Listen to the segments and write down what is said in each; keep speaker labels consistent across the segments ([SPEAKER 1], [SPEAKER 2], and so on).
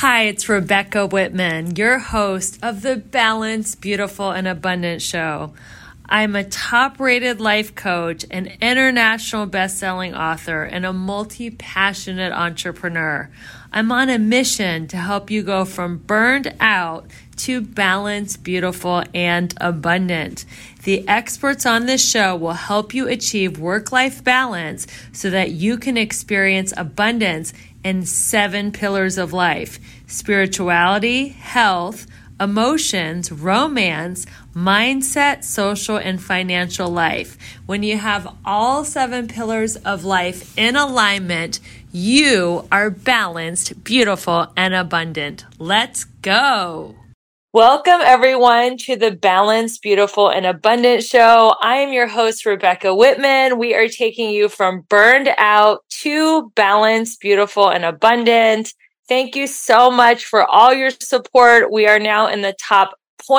[SPEAKER 1] Hi, it's Rebecca Whitman, your host of the Balanced, Beautiful, and Abundant Show. I'm a top-rated life coach, an international best-selling author, and a multi-passionate entrepreneur. I'm on a mission to help you go from burned out to balanced, beautiful, and abundant. The experts on this show will help you achieve work-life balance so that you can experience abundance in 7 pillars of life: spirituality, health, emotions, romance, mindset, social, and financial life. When you have all 7 pillars of life in alignment, you are balanced, beautiful, and abundant. Let's go. Welcome, everyone, to the Balanced, Beautiful, and Abundant Show. I am your host, Rebecca Whitman. We are taking you from burned out to balanced, beautiful, and abundant. Thank you so much for all your support. We are now in the top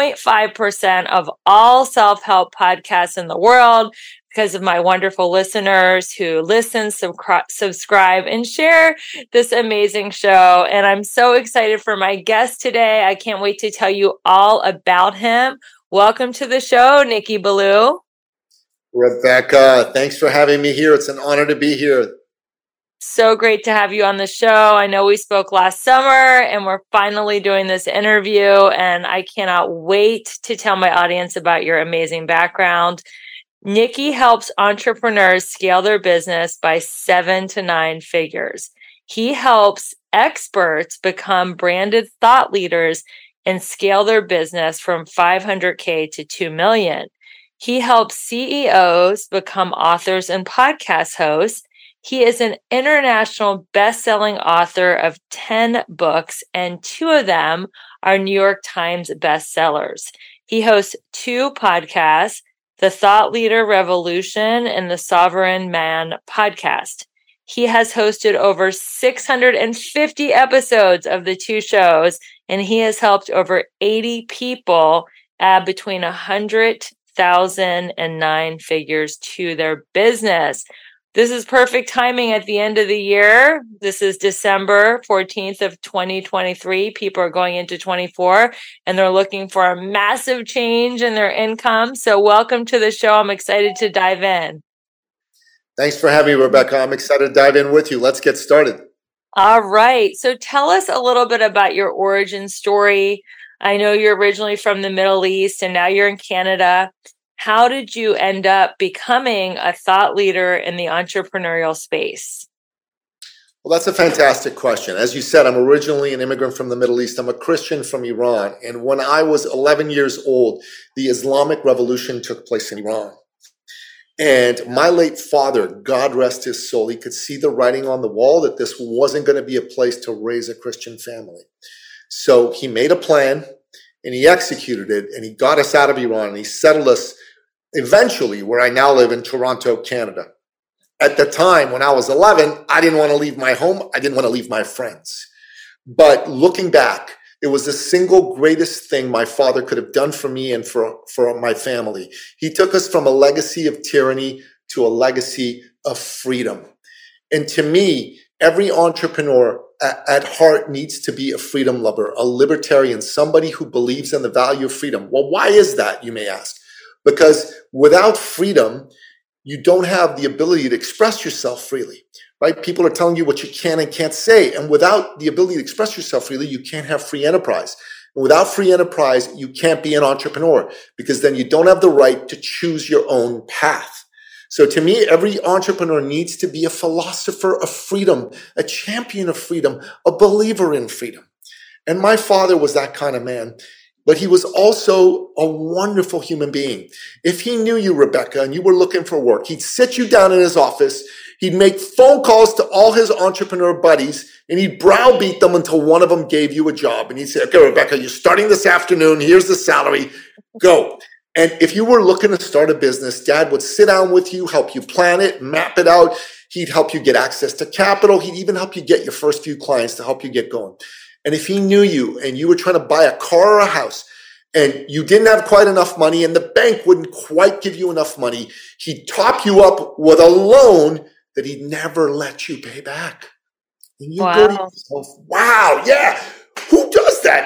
[SPEAKER 1] 0.5% of all self-help podcasts in the world because of my wonderful listeners who listen, subscribe, and share this amazing show. And I'm so excited for my guest today. I can't wait to tell you all about him. Welcome to the show, Nikki Ballou.
[SPEAKER 2] Rebecca, thanks for having me here. It's an honor to be here.
[SPEAKER 1] So great to have you on the show. I know we spoke last summer and we're finally doing this interview, and I cannot wait to tell my audience about your amazing background. Nikki helps entrepreneurs scale their business by 7 to 9 figures. He helps experts become branded thought leaders and scale their business from $500K to $2 million. He helps CEOs become authors and podcast hosts. He is an international best-selling author of 10 books, and 2 of them are New York Times bestsellers. He hosts 2 podcasts, The Thought Leader Revolution and the Sovereign Man podcast. He has hosted over 650 episodes of the 2 shows, and he has helped over 80 people add between 100,000 and 9 figures to their business. This is perfect timing at the end of the year. This is December 14th of 2023. People are going into 24 and they're looking for a massive change in their income. So welcome to the show. I'm excited to dive in.
[SPEAKER 2] Thanks for having me, Rebecca. I'm excited to dive in with you. Let's get started.
[SPEAKER 1] All right. So tell us a little bit about your origin story. I know you're originally from the Middle East and now you're in Canada. How did you end up becoming a thought leader in the entrepreneurial space?
[SPEAKER 2] Well, that's a fantastic question. As you said, I'm originally an immigrant from the Middle East. I'm a Christian from Iran. And when I was 11 years old, the Islamic Revolution took place in Iran. And my late father, God rest his soul, he could see the writing on the wall that this wasn't going to be a place to raise a Christian family. So he made a plan and he executed it, and he got us out of Iran and he settled us eventually where I now live in Toronto, Canada. At the time when I was 11, I didn't want to leave my home. I didn't want to leave my friends. But looking back, it was the single greatest thing my father could have done for me and for my family. He took us from a legacy of tyranny to a legacy of freedom. And to me, every entrepreneur at heart needs to be a freedom lover, a libertarian, somebody who believes in the value of freedom. Well, why is that, you may ask? Because without freedom, you don't have the ability to express yourself freely, right? People are telling you what you can and can't say. And without the ability to express yourself freely, you can't have free enterprise. And without free enterprise, you can't be an entrepreneur because then you don't have the right to choose your own path. So to me, every entrepreneur needs to be a philosopher of freedom, a champion of freedom, a believer in freedom. And my father was that kind of man. But he was also a wonderful human being. If he knew you, Rebecca, and you were looking for work, he'd sit you down in his office, he'd make phone calls to all his entrepreneur buddies, and he'd browbeat them until one of them gave you a job. And he'd say, okay, Rebecca, you're starting this afternoon. Here's the salary. Go. And if you were looking to start a business, Dad would sit down with you, help you plan it, map it out. He'd help you get access to capital. He'd even help you get your first few clients to help you get going. And if he knew you and you were trying to buy a car or a house and you didn't have quite enough money and the bank wouldn't quite give you enough money, he'd top you up with a loan that he'd never let you pay back. And you go to yourself, wow, yeah,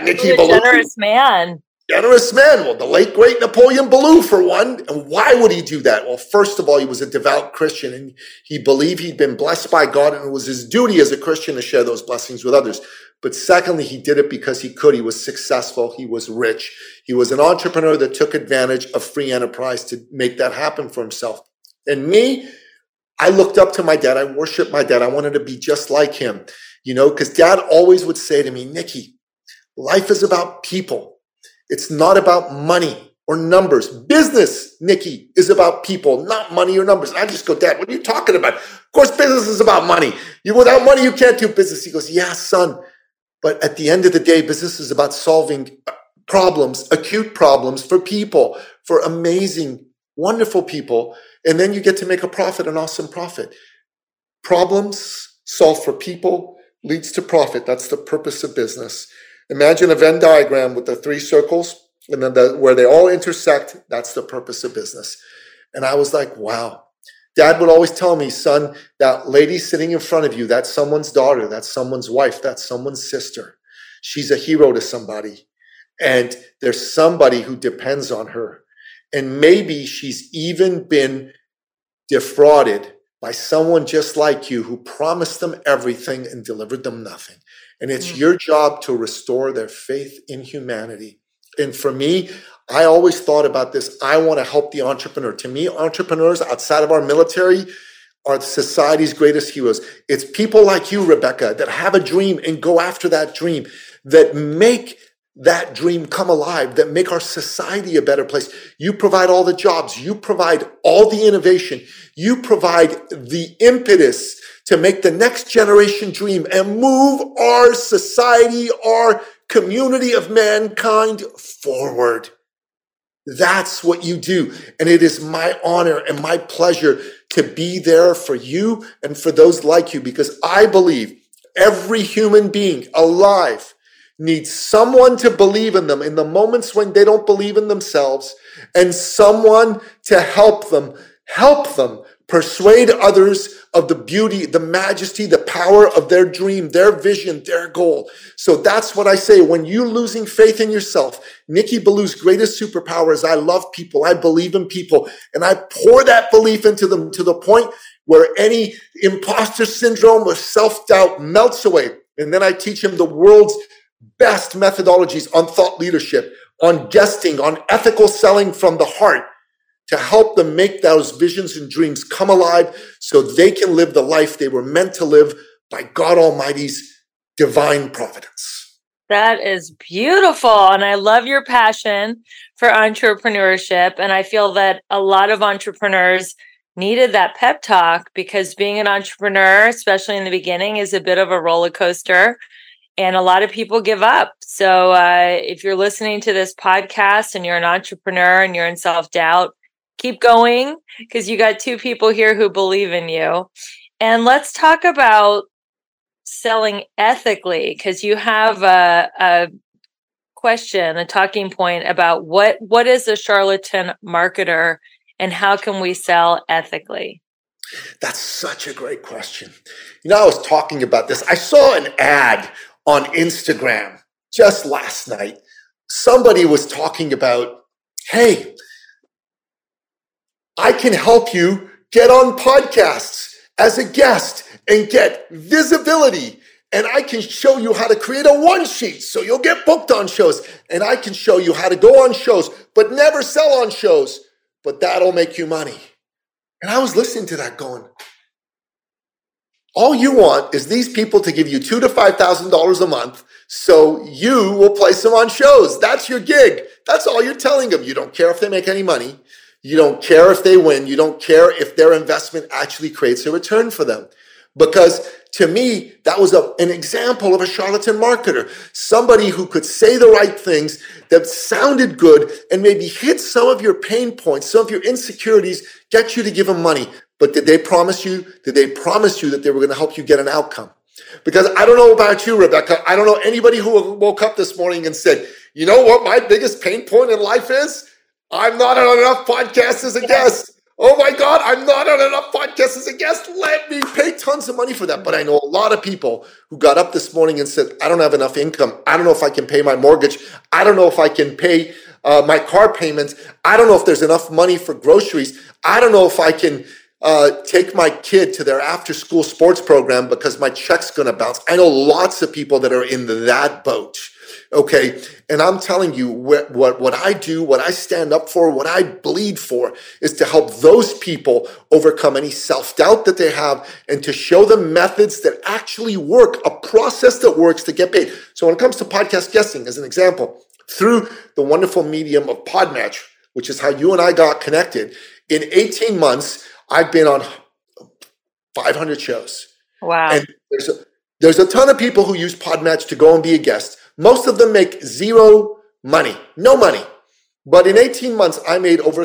[SPEAKER 2] Nicky
[SPEAKER 1] What a generous man.
[SPEAKER 2] Generous man. Well, the late, great Napoleon Ballou, for one. And why would he do that? Well, first of all, he was a devout Christian, and he believed he'd been blessed by God, and it was his duty as a Christian to share those blessings with others. But secondly, he did it because he could. He was successful. He was rich. He was an entrepreneur that took advantage of free enterprise to make that happen for himself. And me, I looked up to my dad. I worshiped my dad. I wanted to be just like him, because dad always would say to me, Nicky, life is about people. It's not about money or numbers. Business, Nicky, is about people, not money or numbers. And I just go, Dad, what are you talking about? Of course, business is about money. Without money, you can't do business. He goes, yeah, son. But at the end of the day, business is about solving problems, acute problems for people, for amazing, wonderful people. And then you get to make a profit, an awesome profit. Problems solved for people leads to profit. That's the purpose of business. Imagine a Venn diagram with the 3 circles, and then where they all intersect, that's the purpose of business. And I was like, wow. Dad would always tell me, son, that lady sitting in front of you, that's someone's daughter, that's someone's wife, that's someone's sister. She's a hero to somebody. And there's somebody who depends on her. And maybe she's even been defrauded by someone just like you who promised them everything and delivered them nothing. And it's your job to restore their faith in humanity. And for me, I always thought about this. I want to help the entrepreneur. To me, entrepreneurs outside of our military are society's greatest heroes. It's people like you, Rebecca, that have a dream and go after that dream, that make that dream come alive, that make our society a better place. You provide all the jobs. You provide all the innovation. You provide the impetus to make the next generation dream and move our society, our community of mankind forward. That's what you do. And it is my honor and my pleasure to be there for you and for those like you, because I believe every human being alive needs someone to believe in them in the moments when they don't believe in themselves, and someone to help them persuade others of the beauty, the majesty, the power of their dream, their vision, their goal. So that's what I say. When you're losing faith in yourself, Nicky Ballou's greatest superpower is I love people, I believe in people, and I pour that belief into them to the point where any imposter syndrome or self-doubt melts away. And then I teach him the world's best methodologies on thought leadership, on guesting, on ethical selling from the heart, to help them make those visions and dreams come alive so they can live the life they were meant to live by God Almighty's divine providence.
[SPEAKER 1] That is beautiful. And I love your passion for entrepreneurship. And I feel that a lot of entrepreneurs needed that pep talk, because being an entrepreneur, especially in the beginning, is a bit of a roller coaster. And a lot of people give up. So if you're listening to this podcast and you're an entrepreneur and you're in self-doubt, keep going, because you got 2 people here who believe in you. And let's talk about selling ethically, because you have a question, a talking point about what is a charlatan marketer and how can we sell ethically?
[SPEAKER 2] That's such a great question. I was talking about this. I saw an ad on Instagram just last night. Somebody was talking about, hey, I can help you get on podcasts as a guest and get visibility. And I can show you how to create a one-sheet so you'll get booked on shows. And I can show you how to go on shows, but never sell on shows. But that'll make you money. And I was listening to that going, all you want is these people to give you $2,000 to $5,000 a month so you will place them on shows. That's your gig. That's all you're telling them. You don't care if they make any money. You don't care if they win. You don't care if their investment actually creates a return for them. Because to me, that was an example of a charlatan marketer. Somebody who could say the right things that sounded good and maybe hit some of your pain points, some of your insecurities, get you to give them money. But did they promise you that they were going to help you get an outcome? Because I don't know about you, Rebecca. I don't know anybody who woke up this morning and said, you know what my biggest pain point in life is? I'm not on enough podcasts as a guest. Oh my God, I'm not on enough podcasts as a guest. Let me pay tons of money for that. But I know a lot of people who got up this morning and said, I don't have enough income. I don't know if I can pay my mortgage. I don't know if I can pay my car payments. I don't know if there's enough money for groceries. I don't know if I can take my kid to their after-school sports program because my check's going to bounce. I know lots of people that are in that boat. Okay, and I'm telling you what I do, what I stand up for, what I bleed for is to help those people overcome any self-doubt that they have and to show them methods that actually work, a process that works to get paid. So when it comes to podcast guesting, as an example, through the wonderful medium of Podmatch, which is how you and I got connected, in 18 months, I've been on 500 shows.
[SPEAKER 1] Wow.
[SPEAKER 2] And there's a ton of people who use Podmatch to go and be a guest. Most of them make zero money, no money. But in 18 months, I made over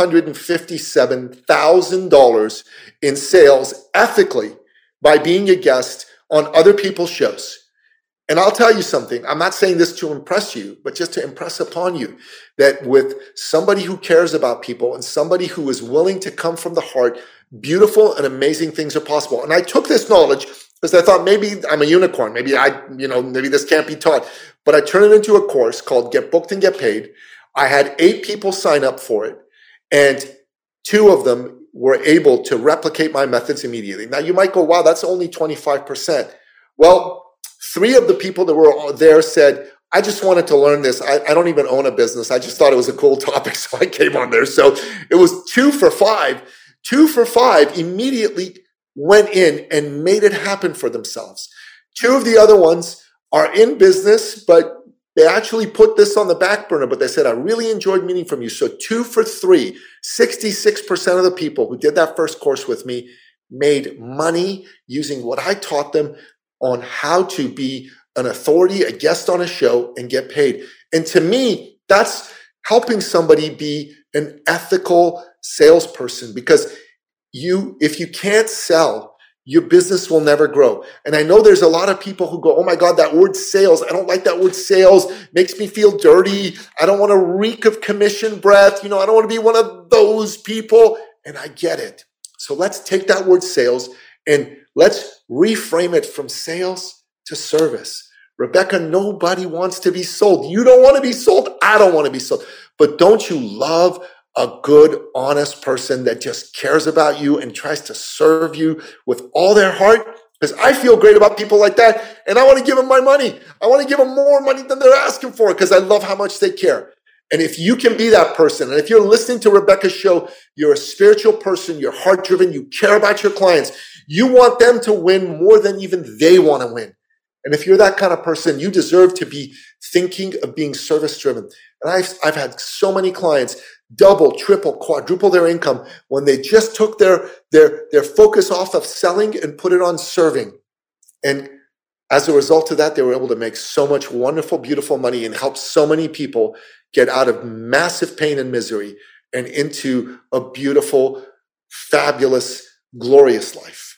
[SPEAKER 2] $357,000 in sales ethically by being a guest on other people's shows. And I'll tell you something, I'm not saying this to impress you, but just to impress upon you that with somebody who cares about people and somebody who is willing to come from the heart, beautiful and amazing things are possible. And I took this knowledge because I thought maybe I'm a unicorn. Maybe maybe this can't be taught. But I turned it into a course called Get Booked and Get Paid. I had 8 people sign up for it, and 2 of them were able to replicate my methods immediately. Now you might go, wow, that's only 25%. Well, 3 of the people that were there said, I just wanted to learn this. I don't even own a business. I just thought it was a cool topic, so I came on there. So it was 2 for 5. 2 for 5 immediately went in and made it happen for themselves. 2 of the other ones are in business, but they actually put this on the back burner, but they said, I really enjoyed meeting from you. So 2 for 3, 66% of the people who did that first course with me made money using what I taught them on how to be an authority, a guest on a show, and get paid. And to me, that's helping somebody be an ethical salesperson, because if you can't sell, your business will never grow. And I know there's a lot of people who go, oh my God, that word sales, I don't like that word sales, makes me feel dirty. I don't want to reek of commission breath. I don't want to be one of those people. And I get it. So let's take that word sales and let's reframe it from sales to service. Rebecca, nobody wants to be sold. You don't want to be sold. I don't want to be sold. But don't you love a good, honest person that just cares about you and tries to serve you with all their heart? Because I feel great about people like that, and I want to give them my money. I want to give them more money than they're asking for because I love how much they care. And if you can be that person, and if you're listening to Rebecca's show, you're a spiritual person, you're heart-driven, you care about your clients, you want them to win more than even they want to win. And if you're that kind of person, you deserve to be thinking of being service-driven. And I've had so many clients double, triple, quadruple their income when they just took their focus off of selling and put it on serving. And as a result of that, they were able to make so much wonderful, beautiful money and help so many people get out of massive pain and misery and into a beautiful, fabulous, glorious life.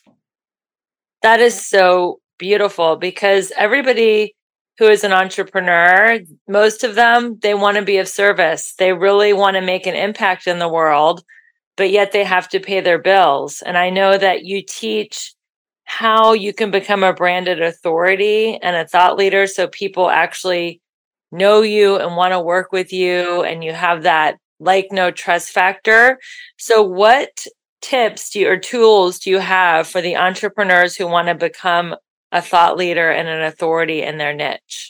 [SPEAKER 1] That is so beautiful, because everybody who is an entrepreneur, most of them, they want to be of service. They really want to make an impact in the world, but yet they have to pay their bills. And I know that you teach how you can become a branded authority and a thought leader so people actually know you and want to work with you, and you have that no trust factor. So what tips or tools do you have for the entrepreneurs who want to become a thought leader and an authority in their niche?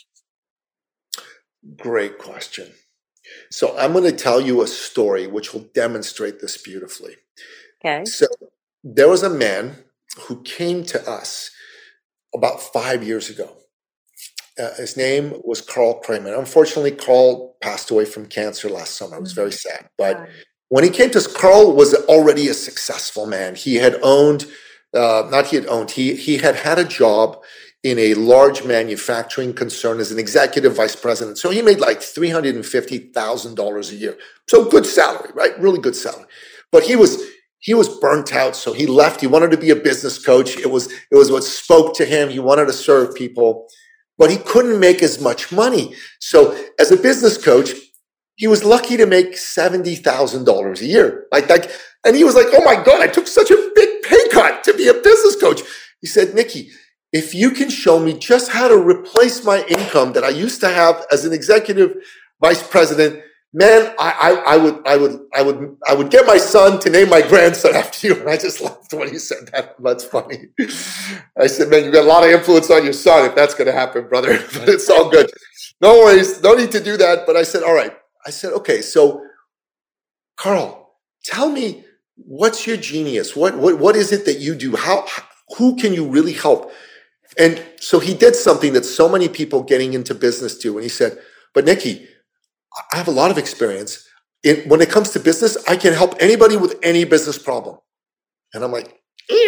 [SPEAKER 2] Great question. So I'm going to tell you a story which will demonstrate this beautifully.
[SPEAKER 1] Okay.
[SPEAKER 2] So there was a man who came to us about 5 years ago. His name was Carl Kramer. Unfortunately, Carl passed away from cancer last summer. It was very sad. But when he came to us, Carl was already a successful man. He had owned he had had a job in a large manufacturing concern as an executive vice president. So he made like $350,000 a year. So good salary, right? Really good salary. But he was burnt out. So he left. He wanted to be a business coach. It was what spoke to him. He wanted to serve people, but he couldn't make as much money. So as a business coach, he was lucky to make $70,000 a year. And he was like, oh my God, I took such a big pay cut to be a business coach. He said, Nikki, if you can show me just how to replace my income that I used to have as an executive vice president, man, I would get my son to name my grandson after you. And I just laughed when he said that. That's funny. I said, man, you've got a lot of influence on your son if that's going to happen, brother. But it's all good. No worries. No need to do that. But I said, all right. I said, okay, so Carl, tell me, what's your genius? What is it that you do? Who can you really help? And so he did something that so many people getting into business do. And he said, but Nikki, I have a lot of experience. When it comes to business, I can help anybody with any business problem. And I'm like,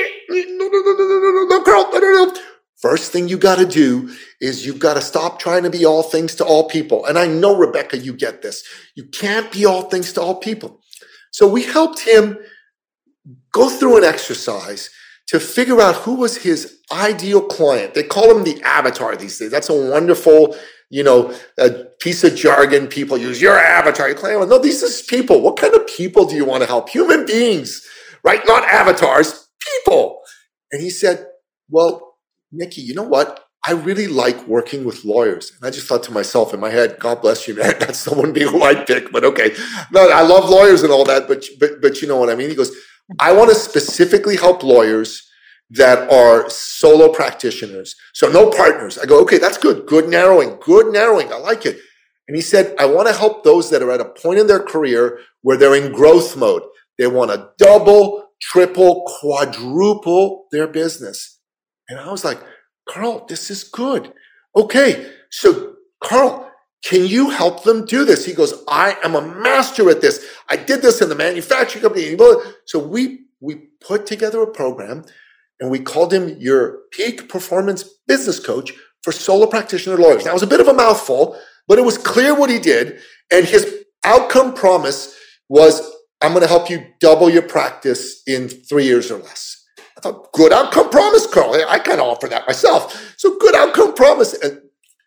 [SPEAKER 2] no, Carl, no. First thing you got to do is you've got to stop trying to be all things to all people. And I know, Rebecca, you get this. You can't be all things to all people. So we helped him go through an exercise to figure out who was his ideal client. They call him the avatar these days. That's a wonderful, a piece of jargon people use. Your avatar, your client. No, these are people. What kind of people do you want to help? Human beings, right? Not avatars, people. And he said, well, Nikki, you know what? I really like working with lawyers. And I just thought to myself in my head, God bless you, man. That's the one who I'd pick, but okay. No, I love lawyers and all that, but you know what I mean? He goes, I want to specifically help lawyers that are solo practitioners. So no partners. I go, okay, that's good. Good narrowing. I like it. And he said, I want to help those that are at a point in their career where they're in growth mode. They want to double, triple, quadruple their business. And I was like, Carl, this is good. Okay, so Carl, can you help them do this? He goes, I am a master at this. I did this in the manufacturing company. So we put together a program and we called him your peak performance business coach for solo practitioner lawyers. Now, it was a bit of a mouthful, but it was clear what he did. And his outcome promise was, I'm going to help you double your practice in 3 years or less. I thought, good outcome promise, Carl. I kind of offer that myself. So good outcome promise. And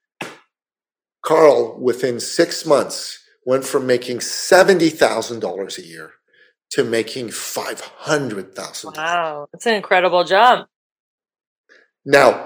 [SPEAKER 2] Carl, within 6 months, went from making $70,000 a year to making $500,000.
[SPEAKER 1] Wow, that's an incredible jump.
[SPEAKER 2] Now,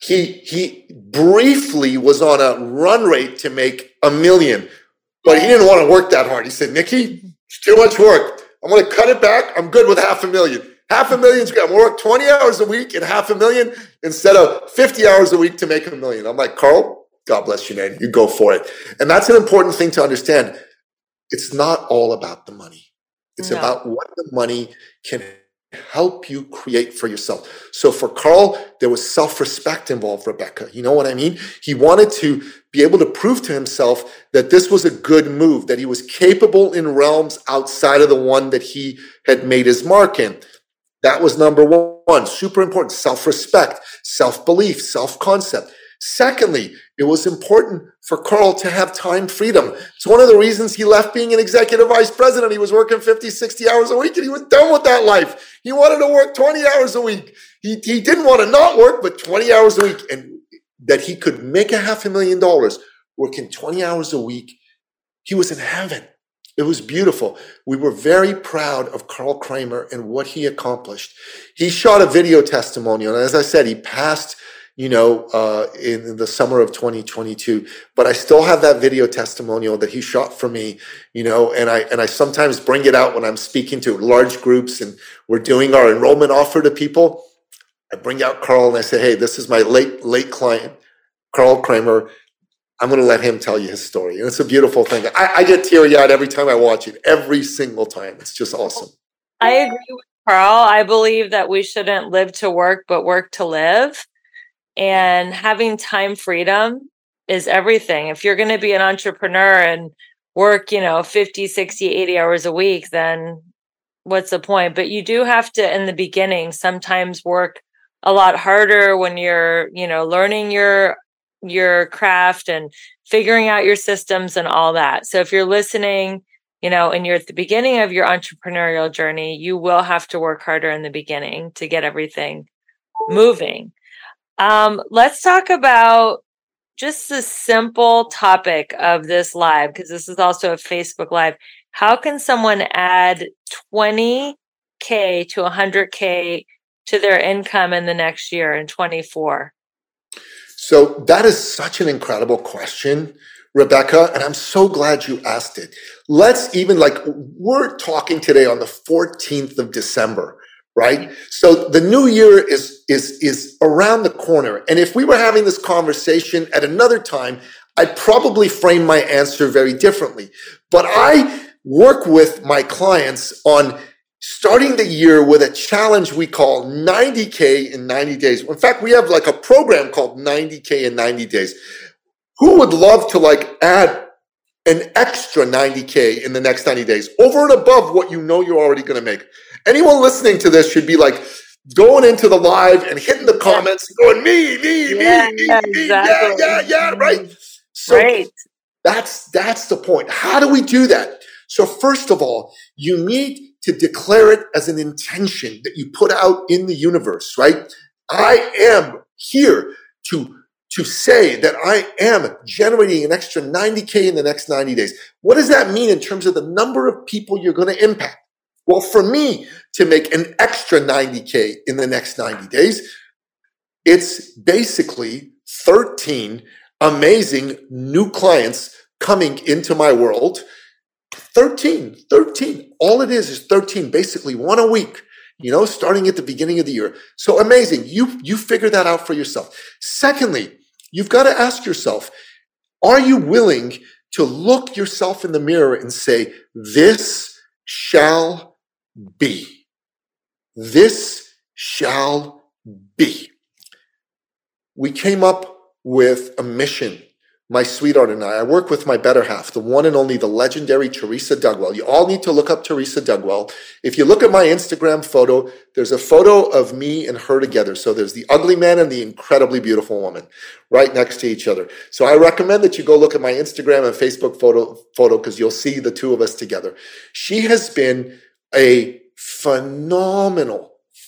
[SPEAKER 2] he briefly was on a run rate to make $1 million, but he didn't want to work that hard. He said, Nikki, it's too much work. I'm going to cut it back. I'm good with $500,000. $500,000 is great. I'm going to work 20 hours a week at $500,000 instead of 50 hours a week to make $1 million. I'm like, Carl, God bless you, man. You go for it. And that's an important thing to understand. It's not all about the money. It's about what the money can help you create for yourself. So for Carl, there was self-respect involved, Rebecca. You know what I mean? He wanted to be able to prove to himself that this was a good move, that he was capable in realms outside of the one that he had made his mark in. That was number one, super important. Self-respect, self-belief, self-concept. Secondly, it was important for Carl to have time freedom. It's one of the reasons he left being an executive vice president. He was working 50, 60 hours a week and he was done with that life. He wanted to work 20 hours a week. He didn't want to not work, but 20 hours a week. And that he could make $500,000 working 20 hours a week. He was in heaven. It was beautiful. We were very proud of Carl Kramer and what he accomplished. He shot a video testimonial. And as I said, he passed, in the summer of 2022, but I still have that video testimonial that he shot for me, and I sometimes bring it out when I'm speaking to large groups and we're doing our enrollment offer to people. I bring out Carl and I say, hey, this is my late client, Carl Kramer. I'm going to let him tell you his story. And it's a beautiful thing. I get teary-eyed every time I watch it, every single time. It's just awesome.
[SPEAKER 1] I agree with Carl. I believe that we shouldn't live to work, but work to live. And having time freedom is everything. If you're going to be an entrepreneur and work, 50, 60, 80 hours a week, then what's the point? But you do have to, in the beginning, sometimes work a lot harder when you're, learning your craft and figuring out your systems and all that. So if you're listening, and you're at the beginning of your entrepreneurial journey, you will have to work harder in the beginning to get everything moving. Let's talk about just the simple topic of this live, because this is also a Facebook Live. How can someone add 20K to 100K to their income in the next year in 24?
[SPEAKER 2] So that is such an incredible question, Rebecca, and I'm so glad you asked it. Let's even we're talking today on the 14th of December, right? So the new year is around the corner. And if we were having this conversation at another time, I'd probably frame my answer very differently. But I work with my clients on starting the year with a challenge we call 90K in 90 days. In fact, we have a program called 90K in 90 days. Who would love to add an extra 90K in the next 90 days over and above what you know you're already going to make? Anyone listening to this should be going into the live and hitting the comments and going, me,
[SPEAKER 1] exactly.
[SPEAKER 2] yeah, right? So right. That's the point. How do we do that? So first of all, you need to declare it as an intention that you put out in the universe, right? I am here to say that I am generating an extra 90K in the next 90 days. What does that mean in terms of the number of people you're going to impact? Well, for me to make an extra 90K in the next 90 days, it's basically 13 amazing new clients coming into my world. 13. All it is 13, basically one a week, starting at the beginning of the year. So amazing. You figure that out for yourself. Secondly, you've got to ask yourself, are you willing to look yourself in the mirror and say, this shall be. This shall be. We came up with a mission. My sweetheart and I work with my better half, the one and only, the legendary Teresa Dugwell. You all need to look up Teresa Dugwell. If you look at my Instagram photo, there's a photo of me and her together. So there's the ugly man and the incredibly beautiful woman right next to each other. So I recommend that you go look at my Instagram and Facebook photo because you'll see the two of us together. She has been a phenomenal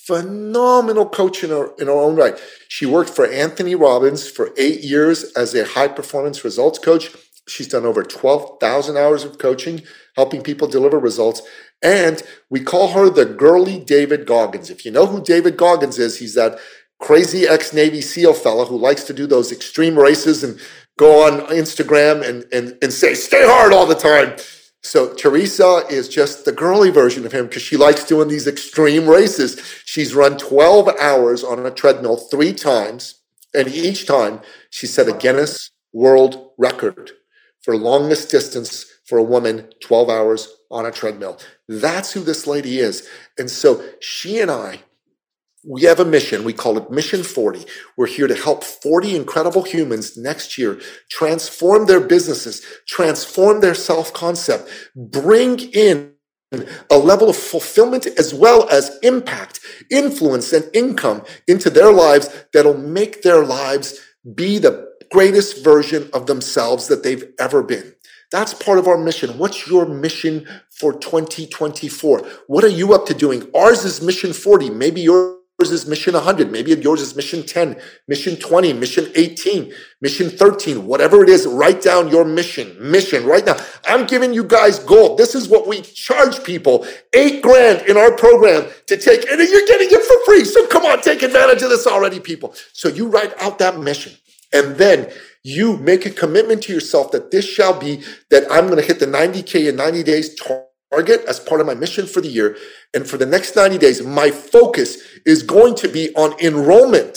[SPEAKER 2] coach in her own right. She worked for Anthony Robbins for 8 years as a high-performance results coach. She's done over 12,000 hours of coaching, helping people deliver results. And we call her the girly David Goggins. If you know who David Goggins is, he's that crazy ex-Navy SEAL fella who likes to do those extreme races and go on Instagram and say, stay hard all the time. So Teresa is just the girly version of him because she likes doing these extreme races. She's run 12 hours on a treadmill 3 times, and each time she set a Guinness World Record for longest distance for a woman, 12 hours on a treadmill. That's who this lady is. And so she and I, we have a mission. We call it Mission 40. We're here to help 40 incredible humans next year transform their businesses, transform their self-concept, bring in a level of fulfillment as well as impact, influence, and income into their lives that'll make their lives be the greatest version of themselves that they've ever been. That's part of our mission. What's your mission for 2024? What are you up to doing? Ours is Mission 40. Maybe yours is Mission 100. Maybe yours is Mission 10, Mission 20, Mission 18, Mission 13, whatever it is. Write down your mission right now. I'm giving you guys gold. This is what we charge people, $8,000 in our program to take, and you're getting it for free. So come on, take advantage of this already, people. So you write out that mission, and then you make a commitment to yourself that this shall be, that I'm going to hit the 90K in 90 days target as part of my mission for the year. And for the next 90 days, my focus is going to be on enrollment,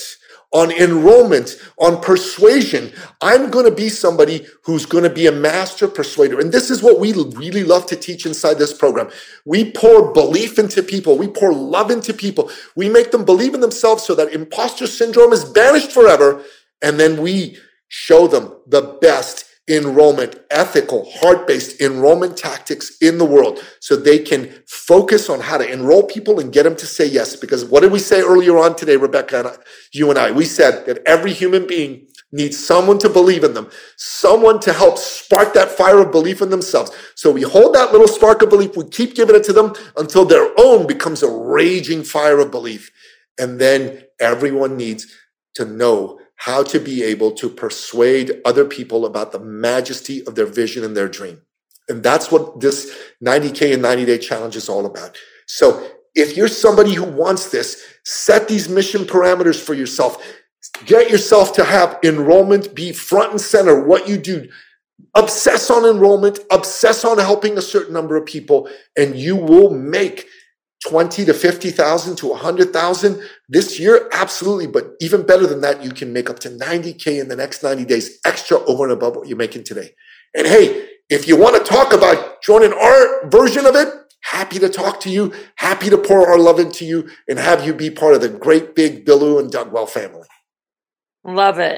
[SPEAKER 2] on persuasion. I'm going to be somebody who's going to be a master persuader. And this is what we really love to teach inside this program. We pour belief into people. We pour love into people. We make them believe in themselves so that imposter syndrome is banished forever. And then we show them the best enrollment, ethical, heart-based enrollment tactics in the world so they can focus on how to enroll people and get them to say yes. Because what did we say earlier on today, Rebecca, you and I? We said that every human being needs someone to believe in them, someone to help spark that fire of belief in themselves. So we hold that little spark of belief, we keep giving it to them until their own becomes a raging fire of belief. And then everyone needs to know how to be able to persuade other people about the majesty of their vision and their dream. And that's what this 90K and 90-day challenge is all about. So if you're somebody who wants this, set these mission parameters for yourself. Get yourself to have enrollment be front and center, what you do. Obsess on enrollment, obsess on helping a certain number of people, and you will make 20 to 50,000 to 100,000 this year. Absolutely. But even better than that, you can make up to 90K in the next 90 days extra over and above what you're making today. And hey, if you want to talk about joining our version of it, happy to talk to you, happy to pour our love into you and have you be part of the great big Billu and Dugwell family.
[SPEAKER 1] Love it.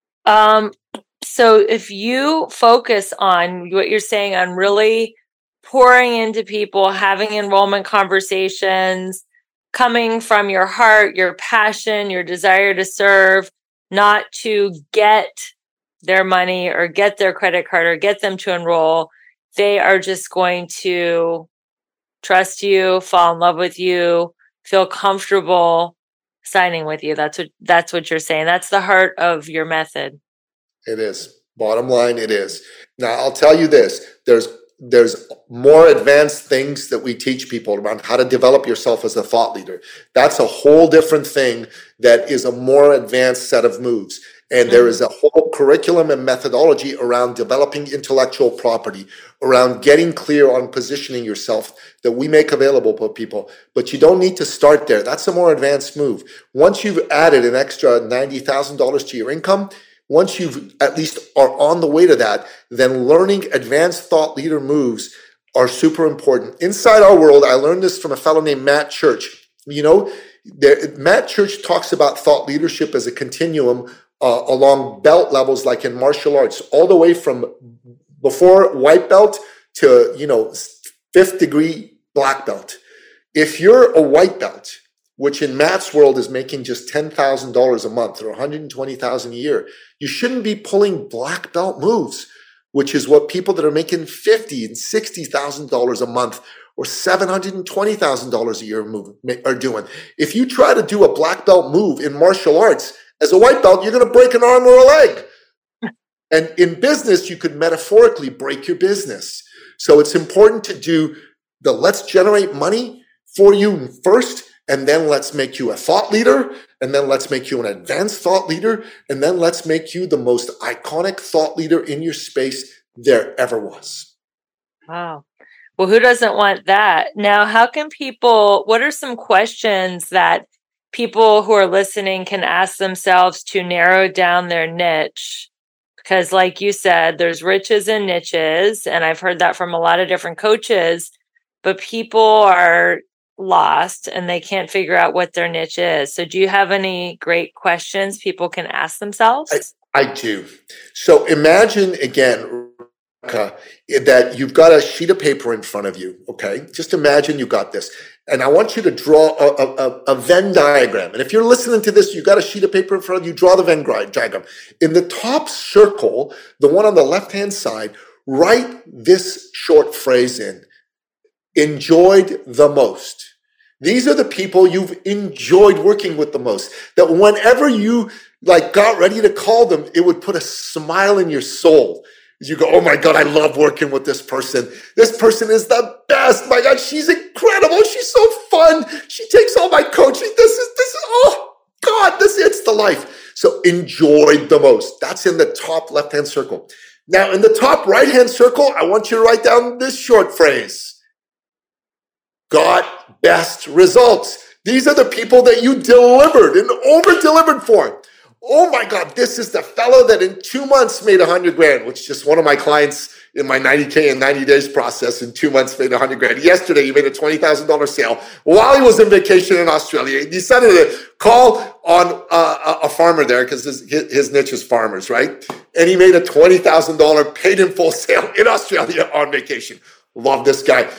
[SPEAKER 1] So if you focus on what you're saying on really pouring into people, having enrollment conversations, coming from your heart, your passion, your desire to serve, not to get their money or get their credit card or get them to enroll, they are just going to trust you, fall in love with you, feel comfortable signing with you. That's what you're saying. That's the heart of your method.
[SPEAKER 2] It is. Bottom line, it is. Now, I'll tell you this. There's more advanced things that we teach people around how to develop yourself as a thought leader. That's a whole different thing that is a more advanced set of moves. And there is a whole curriculum and methodology around developing intellectual property, around getting clear on positioning yourself that we make available for people. But you don't need to start there. That's a more advanced move. Once you've added an extra $90,000 to your income, once you've at least are on the way to that, then learning advanced thought leader moves are super important. Inside our world, I learned this from a fellow named Matt Church. You know, Matt Church talks about thought leadership as a continuum along belt levels, like in martial arts, all the way from before white belt to, 5th degree black belt. If you're a white belt, which in Matt's world is making just $10,000 a month or $120,000 a year, you shouldn't be pulling black belt moves, which is what people that are making $50,000 and $60,000 a month or $720,000 a year are doing. If you try to do a black belt move in martial arts as a white belt, you're going to break an arm or a leg. And in business, you could metaphorically break your business. So it's important to do the let's generate money for you first, and then let's make you a thought leader, and then let's make you an advanced thought leader, and then let's make you the most iconic thought leader in your space there ever was.
[SPEAKER 1] Wow. Well, who doesn't want that? Now, what are some questions that people who are listening can ask themselves to narrow down their niche? Because like you said, there's riches and niches, and I've heard that from a lot of different coaches, but people are lost and they can't figure out what their niche is. So do you have any great questions people can ask themselves?
[SPEAKER 2] I do. So imagine again, that you've got a sheet of paper in front of you, okay? Just imagine you got this. And I want you to draw a Venn diagram. And if you're listening to this, you got a sheet of paper in front of you, draw the Venn diagram. In the top circle, the one on the left-hand side, write this short phrase in. Enjoyed the most. These are the people you've enjoyed working with the most. That whenever you got ready to call them, it would put a smile in your soul. You go, oh my God, I love working with this person. This person is the best. My God, she's incredible. She's so fun. She takes all my coaching. This is, oh God, it's the life. So enjoyed the most. That's in the top left-hand circle. Now in the top right-hand circle, I want you to write down this short phrase. Got best results. These are the people that you delivered and over-delivered for. Oh my God, this is the fellow that in 2 months made $100,000, which just one of my clients in my 90K and 90 days process in 2 months made $100,000. Yesterday, he made a $20,000 sale while he was on vacation in Australia. He decided to call on a farmer there because his niche is farmers, right? And he made a $20,000 paid in full sale in Australia on vacation. Love this guy.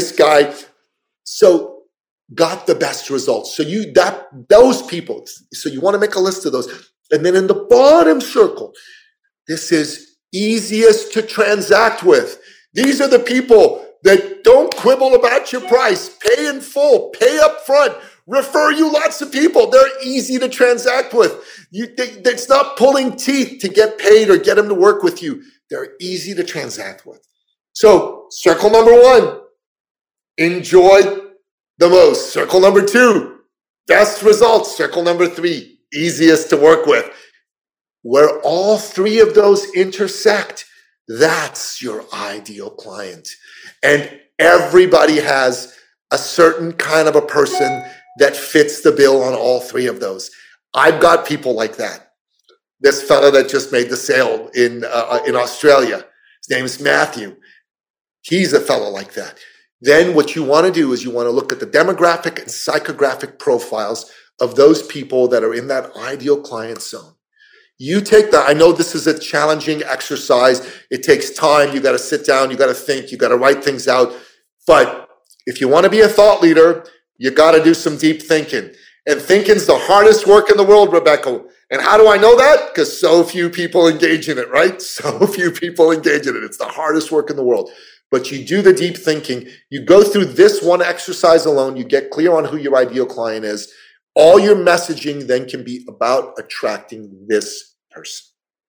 [SPEAKER 2] So got the best results. So those people, so you want to make a list of those. And then in the bottom circle, this is easiest to transact with. These are the people that don't quibble about your price. Pay in full, pay up front, refer you lots of people. They're easy to transact with. It's not pulling teeth to get paid or get them to work with you. They're easy to transact with. So circle number 1, enjoy the most. Circle number 2, best results. Circle number 3, easiest to work with. Where all 3 of those intersect, that's your ideal client. And everybody has a certain kind of a person that fits the bill on all 3 of those. I've got people like that. This fella that just made the sale in Australia, his name is Matthew. He's a fellow like that. Then what you want to do is you want to look at the demographic and psychographic profiles of those people that are in that ideal client zone. You take that. I know this is a challenging exercise. It takes time. You got to sit down. You got to think. You got to write things out. But if you want to be a thought leader, you got to do some deep thinking. And thinking's the hardest work in the world, Rebecca. And how do I know that? Because so few people engage in it, right? So few people engage in it. It's the hardest work in the world. But you do the deep thinking. You go through this one exercise alone. You get clear on who your ideal client is. All your messaging then can be about attracting this person.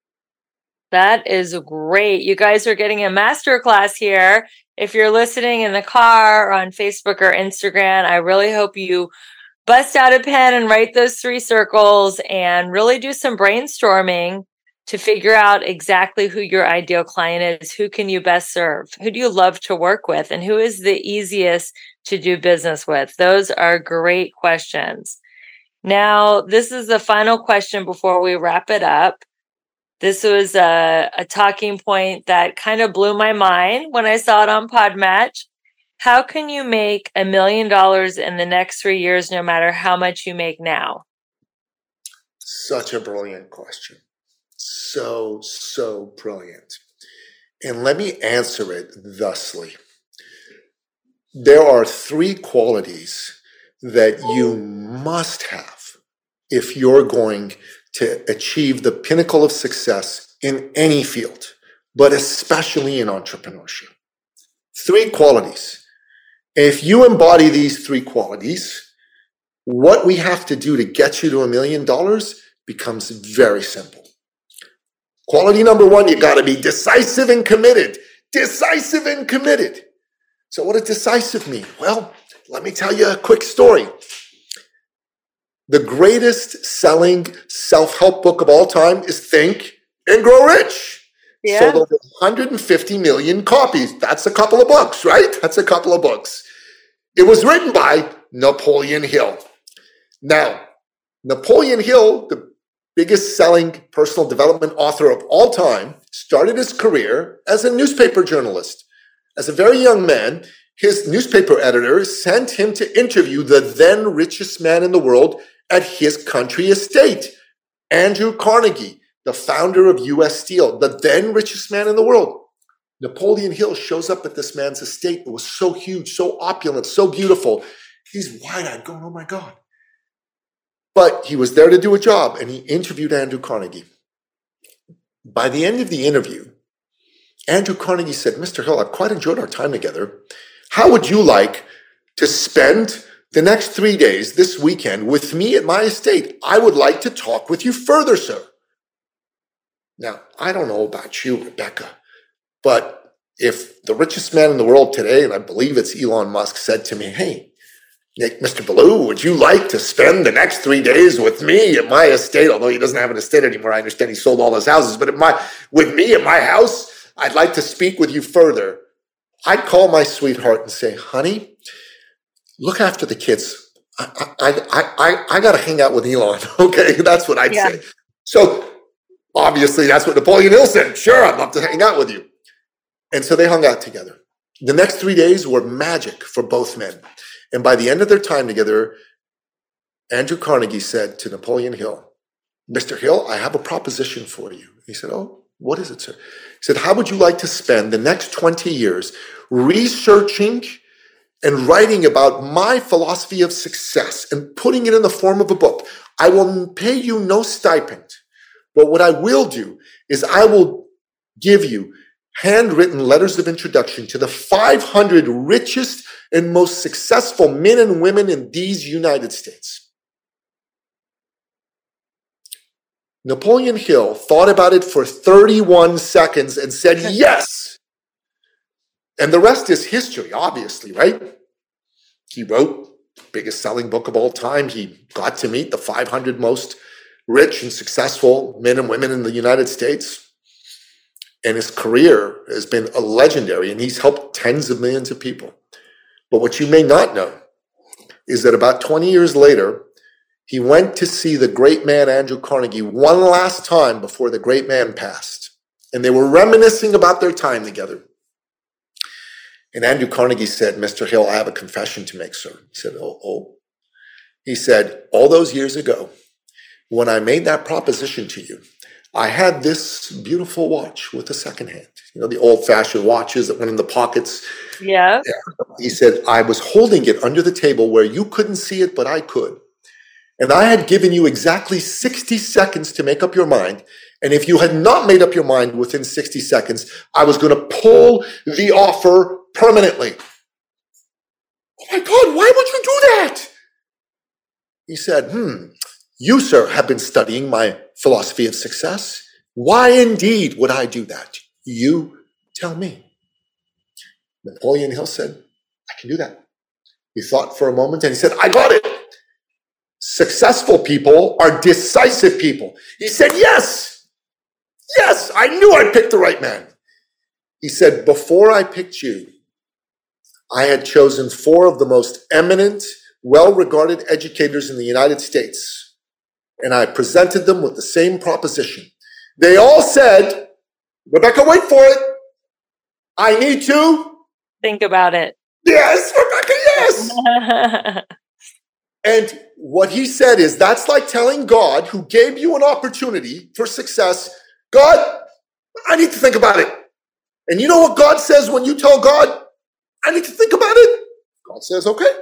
[SPEAKER 1] That is great. You guys are getting a masterclass here. If you're listening in the car or on Facebook or Instagram, I really hope you bust out a pen and write those 3 circles and really do some brainstorming to figure out exactly who your ideal client is. Who can you best serve? Who do you love to work with? And who is the easiest to do business with? Those are great questions. Now, this is the final question before we wrap it up. This was a talking point that kind of blew my mind when I saw it on Podmatch. How can you make $1 million in the next 3 years, no matter how much you make now?
[SPEAKER 2] Such a brilliant question. So brilliant. And let me answer it thusly. There are 3 qualities that you must have if you're going to achieve the pinnacle of success in any field, but especially in entrepreneurship. 3 qualities. If you embody these 3 qualities, what we have to do to get you to $1 million becomes very simple. Quality number 1, you got to be decisive and committed. Decisive and committed. So what does decisive mean? Well, let me tell you a quick story. The greatest selling self-help book of all time is Think and Grow Rich.
[SPEAKER 1] Yeah.
[SPEAKER 2] Sold over 150 million copies. That's a couple of books, right? That's a couple of books. It was written by Napoleon Hill. Now, Napoleon Hill, the biggest selling personal development author of all time, started his career as a newspaper journalist. As a very young man, his newspaper editor sent him to interview the then richest man in the world at his country estate, Andrew Carnegie, the founder of U.S. Steel, the then richest man in the world. Napoleon Hill shows up at this man's estate. It was so huge, so opulent, so beautiful. He's wide-eyed going, oh my God. But he was there to do a job, and he interviewed Andrew Carnegie. By the end of the interview, Andrew Carnegie said, Mr. Hill, I've quite enjoyed our time together. How would you like to spend the next 3 days this weekend with me at my estate? I would like to talk with you further, sir. Now, I don't know about you, Rebecca, but if the richest man in the world today, and I believe it's Elon Musk, said to me, hey, Nick, Mr. Ballou, would you like to spend the next 3 days with me at my estate? Although he doesn't have an estate anymore. I understand he sold all his houses, but with me at my house, I'd like to speak with you further. I'd call my sweetheart and say, honey, look after the kids. I got to hang out with Elon. Okay, that's what I'd say. So obviously that's what Napoleon Hill said. Sure, I'd love to hang out with you. And so they hung out together. The next 3 days were magic for both men. And by the end of their time together, Andrew Carnegie said to Napoleon Hill, Mr. Hill, I have a proposition for you. He said, oh, what is it, sir? He said, how would you like to spend the next 20 years researching and writing about my philosophy of success and putting it in the form of a book? I will pay you no stipend, but what I will do is I will give you handwritten letters of introduction to the 500 richest and most successful men and women in these United States. Napoleon Hill thought about it for 31 seconds and said, yes. And the rest is history, obviously, right? He wrote the biggest selling book of all time. He got to meet the 500 most rich and successful men and women in the United States. And his career has been legendary, and he's helped tens of millions of people. But what you may not know is that about 20 years later, he went to see the great man Andrew Carnegie one last time before the great man passed. And they were reminiscing about their time together. And Andrew Carnegie said, Mr. Hill, I have a confession to make, sir. He said, oh. He said, all those years ago, when I made that proposition to you, I had this beautiful watch with a second hand. You know, the old-fashioned watches that went in the pockets.
[SPEAKER 1] Yeah.
[SPEAKER 2] He said, I was holding it under the table where you couldn't see it, but I could. And I had given you exactly 60 seconds to make up your mind. And if you had not made up your mind within 60 seconds, I was going to pull the offer permanently. Oh my God, why would you do that? He said, you, sir, have been studying my philosophy of success. Why indeed would I do that? You tell me. Napoleon Hill said, I can do that. He thought for a moment and he said, I got it. Successful people are decisive people. He said, yes, I knew I picked the right man. He said, before I picked you, I had chosen 4 of the most eminent, well-regarded educators in the United States, and I presented them with the same proposition. They all said, Rebecca, wait for it. I need to
[SPEAKER 1] think about it.
[SPEAKER 2] Yes, Rebecca, yes. And what he said is, that's like telling God, who gave you an opportunity for success, God, I need to think about it. And you know what God says when you tell God, I need to think about it? God says, okay,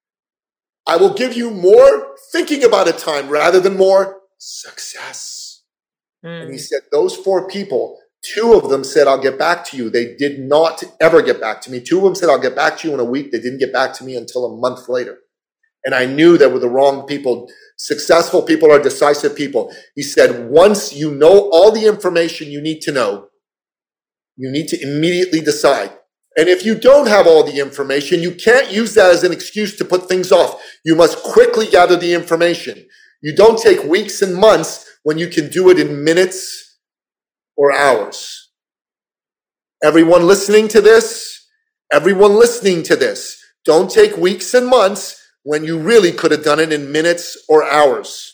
[SPEAKER 2] I will give you more thinking about it time rather than more success. And he said, those 4 people, 2 of them said, I'll get back to you. They did not ever get back to me. 2 of them said, I'll get back to you in a week. They didn't get back to me until a month later. And I knew they were the wrong people. Successful people are decisive people. He said, once you know all the information you need to know, you need to immediately decide. And if you don't have all the information, you can't use that as an excuse to put things off. You must quickly gather the information. You don't take weeks and months when you can do it in minutes or hours. Everyone listening to this, don't take weeks and months when you really could have done it in minutes or hours.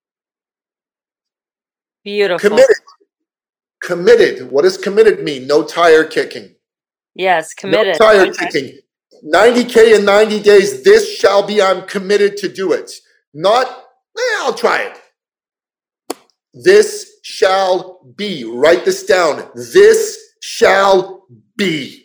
[SPEAKER 1] Beautiful.
[SPEAKER 2] Committed. What does committed mean? No tire kicking.
[SPEAKER 1] Yes, committed.
[SPEAKER 2] No tire kicking. 90K in 90 days. This shall be, I'm committed to do it. Not, I'll try it. This shall be. Write this down. This shall be.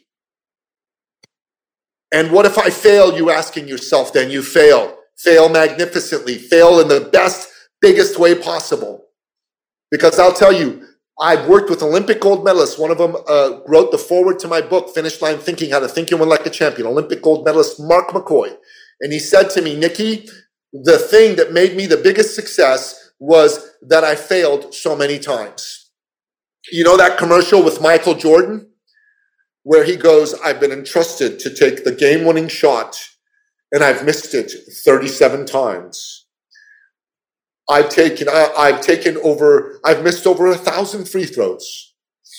[SPEAKER 2] And what if I fail, you asking yourself, then you fail. Fail magnificently. Fail in the best, biggest way possible. Because I'll tell you, I've worked with Olympic gold medalists. One of them wrote the foreword to my book, Finish Line Thinking, How to Think and Win Like a Champion, Olympic gold medalist Mark McCoy. And he said to me, Nikki, the thing that made me the biggest success was that I failed so many times. You know that commercial with Michael Jordan? Where he goes, I've been entrusted to take the game-winning shot, and I've missed it 37 times. I've missed over 1,000 free throws.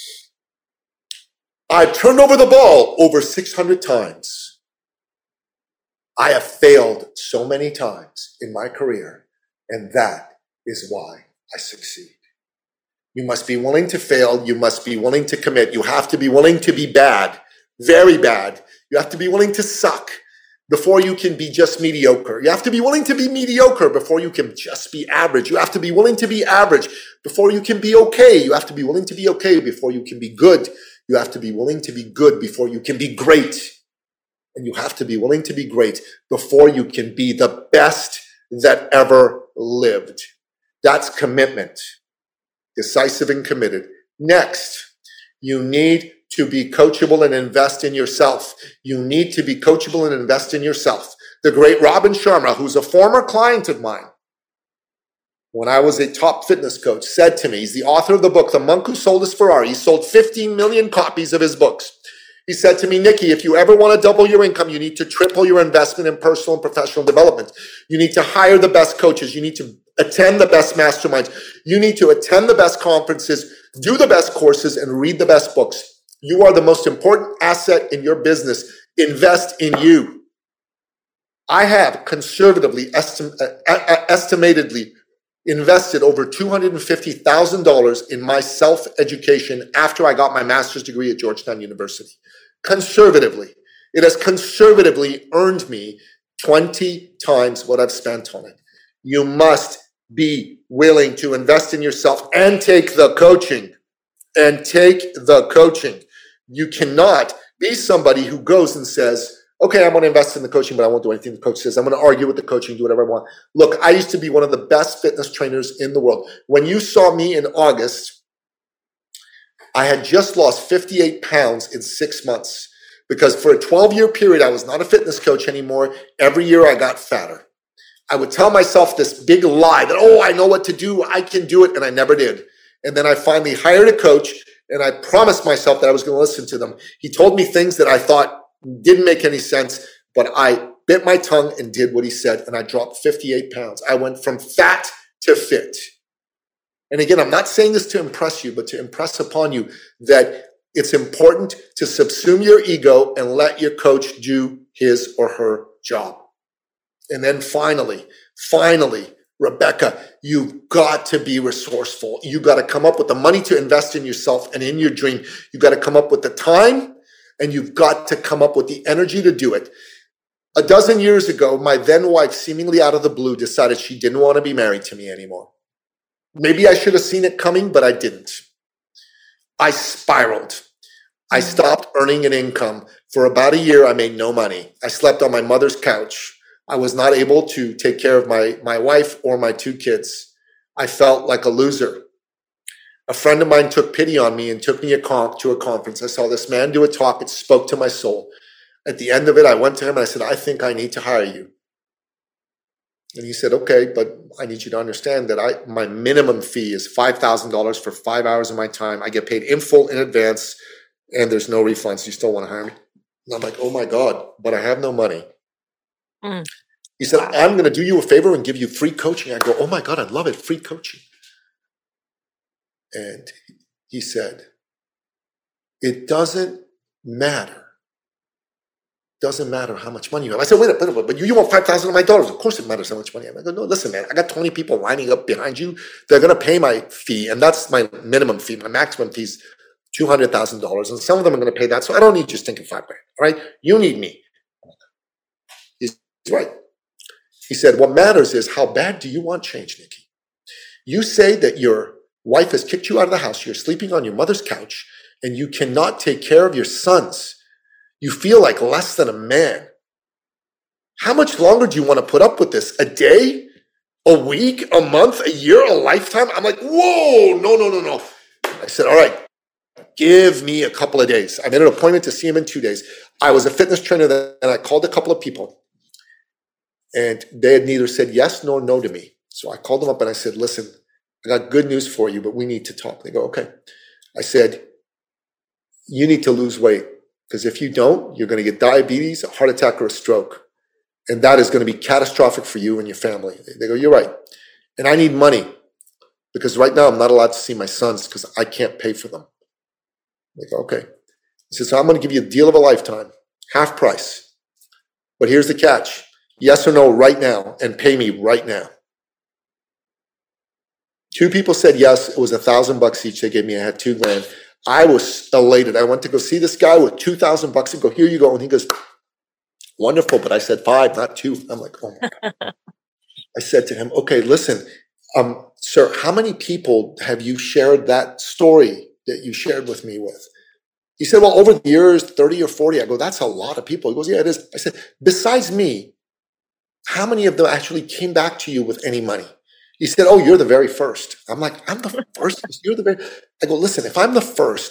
[SPEAKER 2] I've turned over the ball over 600 times. I have failed so many times in my career, and that is why I succeed. You must be willing to fail. You must be willing to commit. You have to be willing to be bad, very bad. You have to be willing to suck before you can be just mediocre. You have to be willing to be mediocre before you can just be average. You have to be willing to be average before you can be okay. You have to be willing to be okay before you can be good. You have to be willing to be good before you can be great. And you have to be willing to be great before you can be the best that ever lived. That's commitment. Decisive and committed. Next, you need to be coachable and invest in yourself. You need to be coachable and invest in yourself. The great Robin Sharma, who's a former client of mine, when I was a top fitness coach, said to me, he's the author of the book, The Monk Who Sold His Ferrari. He sold 15 million copies of his books. He said to me, Nikki, if you ever want to double your income, you need to triple your investment in personal and professional development. You need to hire the best coaches. You need to attend the best masterminds. You need to attend the best conferences, do the best courses, and read the best books. You are the most important asset in your business. Invest in you. I have conservatively, estimatedly invested over $250,000 in my self-education after I got my master's degree at Georgetown University. Conservatively. It has conservatively earned me 20 times what I've spent on it. You must be willing to invest in yourself and take the coaching. You cannot be somebody who goes and says, okay, I'm going to invest in the coaching, but I won't do anything the coach says. I'm going to argue with the coaching, do whatever I want. Look, I used to be one of the best fitness trainers in the world. When you saw me in August, I had just lost 58 pounds in 6 months because for a 12-year period, I was not a fitness coach anymore. Every year I got fatter. I would tell myself this big lie that, oh, I know what to do. I can do it. And I never did. And then I finally hired a coach and I promised myself that I was going to listen to them. He told me things that I thought didn't make any sense, but I bit my tongue and did what he said, and I dropped 58 pounds. I went from fat to fit. And again, I'm not saying this to impress you, but to impress upon you that it's important to subsume your ego and let your coach do his or her job. And then finally, Rebecca, you've got to be resourceful. You got to come up with the money to invest in yourself and in your dream. You got to come up with the time, and you've got to come up with the energy to do it. A dozen years ago, my then wife, seemingly out of the blue, decided she didn't want to be married to me anymore. Maybe I should have seen it coming, but I didn't. I spiraled. I stopped earning an income. For about a year, I made no money. I slept on my mother's couch. I was not able to take care of my wife or my 2 kids. I felt like a loser. A friend of mine took pity on me and took me to a conference. I saw this man do a talk. It spoke to my soul. At the end of it, I went to him and I said, I think I need to hire you. And he said, okay, but I need you to understand that my minimum fee is $5,000 for 5 hours of my time. I get paid in full in advance and there's no refunds. You still want to hire me? And I'm like, oh my God, but I have no money. He said, I'm going to do you a favor and give you free coaching. I go, oh my God, I'd love it. Free coaching. And he said, it doesn't matter. Doesn't matter how much money you have. I said, wait a minute, but you want $5,000 of my dollars. Of course it matters how much money I have. I go, no, listen, man, I got 20 people lining up behind you. They're going to pay my fee, and that's my minimum fee. My maximum fee is $200,000, and some of them are going to pay that. So I don't need you stinking $5,000. All right, you need me. He's right. He said, what matters is how bad do you want change, Nikki? You say that your wife has kicked you out of the house. You're sleeping on your mother's couch, and you cannot take care of your sons. You feel like less than a man. How much longer do you want to put up with this? A day? A week? A month? A year? A lifetime? I'm like, whoa, no. I said, all right, give me a couple of days. I made an appointment to see him in 2 days. I was a fitness trainer then, and I called a couple of people. And they had neither said yes nor no to me. So I called them up and I said, listen, I got good news for you, but we need to talk. They go, okay. I said, you need to lose weight because if you don't, you're going to get diabetes, a heart attack, or a stroke. And that is going to be catastrophic for you and your family. They go, you're right. And I need money because right now I'm not allowed to see my sons because I can't pay for them. They go, okay. He says, so I'm going to give you a deal of a lifetime, half price. But here's the catch. Yes or no right now and pay me right now. 2 people said yes. It was $1,000 each. They gave me. I had $2,000. I was elated. I went to go see this guy with $2,000 and go, here you go. And he goes, wonderful. But I said 5, not 2. I'm like, oh my God. I said to him, okay, listen, sir, how many people have you shared that story that you shared with me with? He said, well, over the years, 30 or 40. I go, that's a lot of people. He goes, yeah, it is. I said, besides me, how many of them actually came back to you with any money? He said, oh, you're the very first. I'm like, I'm the first? You're the very... I go, listen, if I'm the first,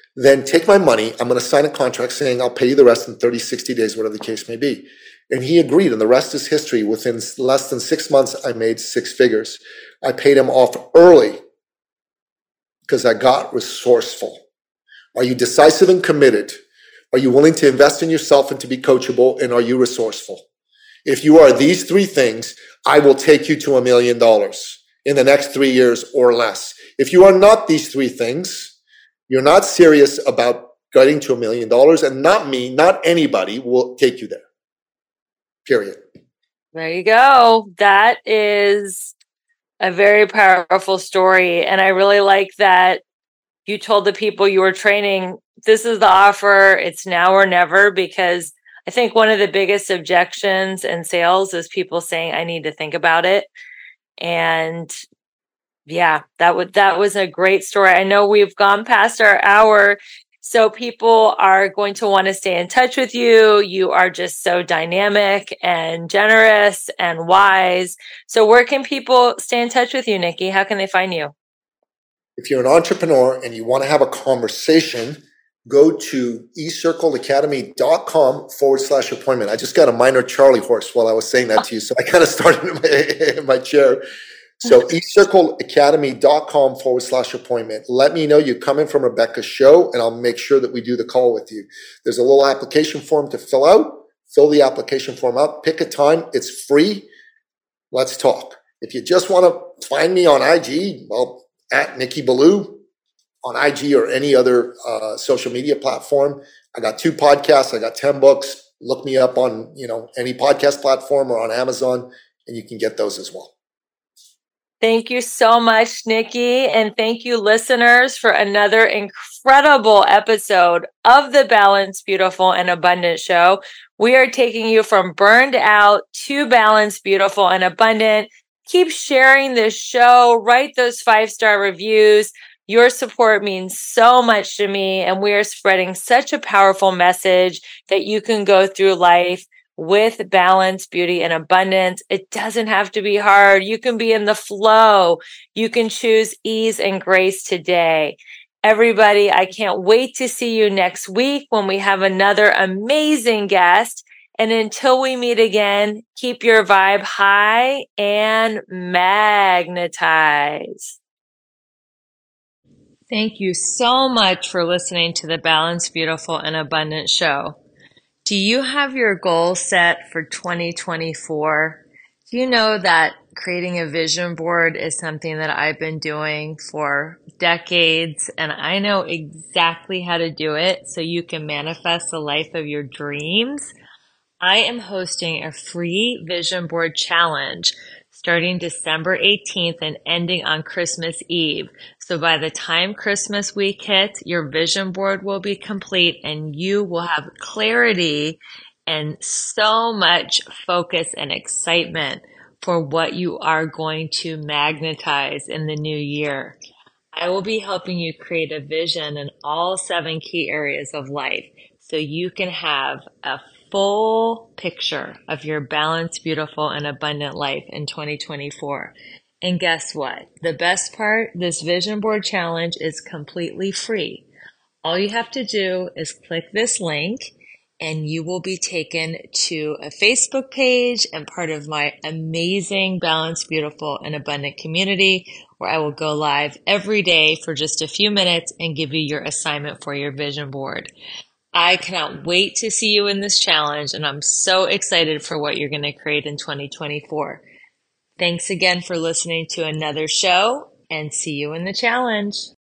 [SPEAKER 2] Then take my money. I'm going to sign a contract saying I'll pay you the rest in 30, 60 days, whatever the case may be. And he agreed, and the rest is history. Within less than 6 months, I made six figures. I paid him off early because I got resourceful. Are you decisive and committed? Are you willing to invest in yourself and to be coachable? And are you resourceful? If you are these three things, I will take you to $1 million in the next 3 years or less. If you are not these three things, you're not serious about getting to $1 million, and not me, not anybody will take you there. Period.
[SPEAKER 1] There you go. That is a very powerful story. And I really like that you told the people you were training, this is the offer, it's now or never, because I think one of the biggest objections in sales is people saying, I need to think about it. And yeah, that was a great story. I know we've gone past our hour, so people are going to want to stay in touch with you. You are just so dynamic and generous and wise. So where can people stay in touch with you, Nikki? How can they find you?
[SPEAKER 2] If you're an entrepreneur and you want to have a conversation, go to ecircleacademy.com/appointment. I just got a minor Charlie horse while I was saying that to you, so I kind of started in my chair. So ecircleacademy.com/appointment. Let me know you're coming from Rebecca's show, and I'll make sure that we do the call with you. There's a little application form to fill out. Fill the application form out. Pick a time. It's free. Let's talk. If you just want to find me on IG, well, at Nikki Ballou on IG or any other social media platform. I got 2 podcasts. I got 10 books. Look me up on any podcast platform or on Amazon, and you can get those as well.
[SPEAKER 1] Thank you so much, Nikki. And thank you, listeners, for another incredible episode of the Balanced, Beautiful, and Abundant Show. We are taking you from burned out to balanced, beautiful, and abundant. Keep sharing this show. Write those 5-star reviews. Your support means so much to me, and we are spreading such a powerful message that you can go through life with balance, beauty, and abundance. It doesn't have to be hard. You can be in the flow. You can choose ease and grace today. Everybody, I can't wait to see you next week when we have another amazing guest. And until we meet again, keep your vibe high and magnetize. Thank you so much for listening to the Balanced, Beautiful, and Abundant Show. Do you have your goals set for 2024? Do you know that creating a vision board is something that I've been doing for decades, and I know exactly how to do it so you can manifest the life of your dreams? I am hosting a free vision board challenge starting December 18th and ending on Christmas Eve. So by the time Christmas week hits, your vision board will be complete and you will have clarity and so much focus and excitement for what you are going to magnetize in the new year. I will be helping you create a vision in all 7 key areas of life so you can have a full picture of your balanced, beautiful, and abundant life in 2024. And guess what? The best part, this vision board challenge is completely free. All you have to do is click this link and you will be taken to a Facebook page and part of my amazing balanced, beautiful, and abundant community where I will go live every day for just a few minutes and give you your assignment for your vision board. I cannot wait to see you in this challenge, and I'm so excited for what you're going to create in 2024. Thanks again for listening to another show, and see you in the challenge.